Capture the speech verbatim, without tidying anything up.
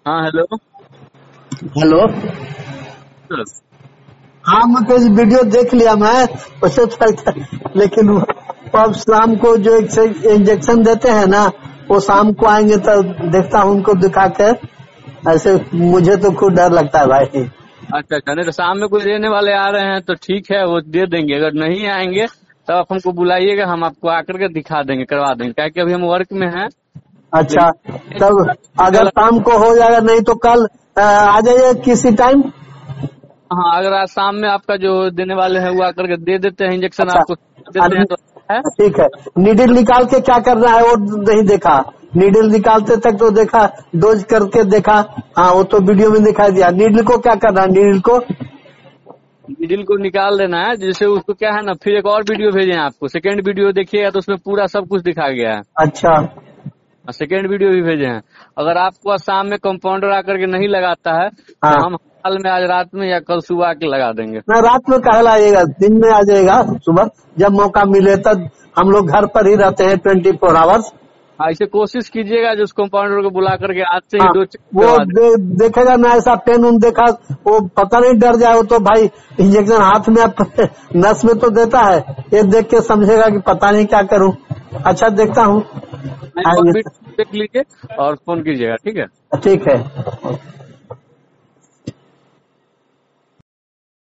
हाँ hello. Hello. Yes. हाँ मतलब वीडियो देख लिया मैं उसे तो, लेकिन वो अब शाम को जो इंजेक्शन देते हैं ना वो शाम को आएंगे तो देखता हूँ उनको दिखा के। ऐसे मुझे तो खुद डर लगता है भाई। अच्छा अच्छा, नहीं तो शाम में कोई देने वाले आ रहे हैं तो ठीक है, वो दे देंगे। अगर नहीं आएंगे तब आप हमको बुलाइएगा, हम आपको आकर के दिखा देंगे, करवा देंगे, क्या कि अभी हम वर्क में हैं। अच्छा तब अगर लेकिन शाम को हो जाएगा, नहीं तो कल आ, आ जाइए किसी टाइम। हाँ, अगर आज शाम में आपका जो देने वाले हैं वो आकर के दे देते हैं इंजेक्शन, अच्छा आपको देते हैं तो है। ठीक है। नीडल निकाल के क्या करना है वो नहीं देखा। नीडल निकालते तक तो देखा, डोज करके देखा। हाँ वो तो वीडियो में दिखाई दिया। नीडल को क्या करना है? नीडल को नीडल को निकाल देना है, जैसे उसको क्या है ना, फिर एक और वीडियो भेजे हैं आपको, सेकेंड वीडियो देखिएगा तो उसमें पूरा सब कुछ दिखा गया है। अच्छा सेकेंड वीडियो भी भेजे हैं। अगर आपको आज शाम में कंपाउंडर आकर के नहीं लगाता है तो हाँ। हम हाल में आज रात में या कल सुबह आके लगा देंगे। ना रात में कहला आइएगा, दिन में आ जाएगा सुबह जब मौका मिले तब। हम लोग घर पर ही रहते हैं ट्वेंटी फोर आवर्स। हाँ, इसे कोशिश कीजिएगा जो उस कंपाउंडर को बुला करके आज से ही हाँ दो चेक वो करवा दे। दे, देखेगा ना ऐसा पेन उन देखा वो पता नहीं डर जाए। वो तो भाई इंजेक्शन हाथ में नस में तो देता है, ये देख के समझेगा कि पता नहीं क्या करूं। अच्छा देखता हूँ। एक और वीडियो देख लीजिए और फोन कीजिएगा, ठीक है। ठीक है।